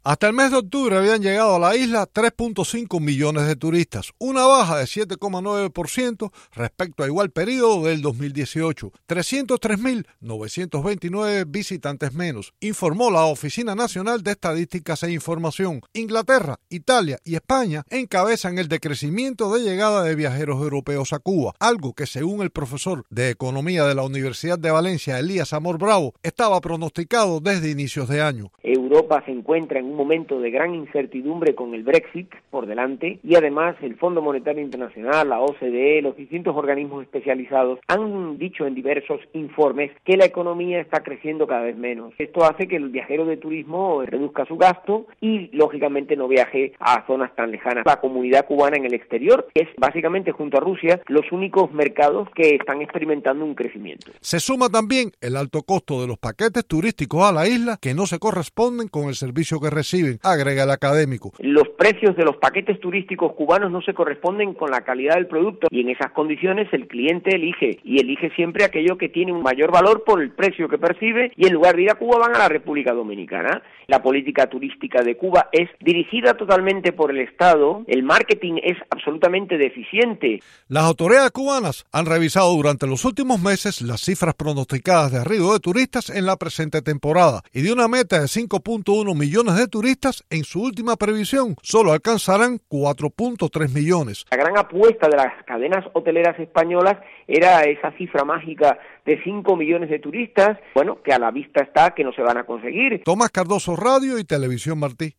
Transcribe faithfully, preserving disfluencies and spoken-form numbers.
Hasta el mes de octubre habían llegado a la isla tres punto cinco millones de turistas, una baja de siete coma nueve por ciento respecto a igual periodo del dos mil dieciocho. trescientos tres mil novecientos veintinueve visitantes menos, informó la Oficina Nacional de Estadísticas e Información. Inglaterra, Italia y España encabezan el decrecimiento de llegada de viajeros europeos a Cuba, algo que según el profesor de Economía de la Universidad de Valencia, Elías Amor Bravo, estaba pronosticado desde inicios de año. Europa se encuentra en un momento de gran incertidumbre con el Brexit por delante y además el Fondo Monetario Internacional, la O C D E, los distintos organismos especializados han dicho en diversos informes que la economía está creciendo cada vez menos. Esto hace que el viajero de turismo reduzca su gasto y lógicamente no viaje a zonas tan lejanas. La comunidad cubana en el exterior es básicamente junto a Rusia los únicos mercados que están experimentando un crecimiento. Se suma también el alto costo de los paquetes turísticos a la isla que no se corresponden con el servicio que reciben, agrega el académico. Los precios de los paquetes turísticos cubanos no se corresponden con la calidad del producto y en esas condiciones el cliente elige y elige siempre aquello que tiene un mayor valor por el precio que percibe y en lugar de ir a Cuba van a la República Dominicana. La política turística de Cuba es dirigida totalmente por el Estado, el marketing es absolutamente deficiente. Las autoridades cubanas han revisado durante los últimos meses las cifras pronosticadas de arribo de turistas en la presente temporada y de una meta de cinco punto uno millones de turistas, en su última previsión solo alcanzarán cuatro punto tres millones. La gran apuesta de las cadenas hoteleras españolas era esa cifra mágica de cinco millones de turistas, bueno, que a la vista está que no se van a conseguir. Tomás Cardoso, Radio y Televisión Martí.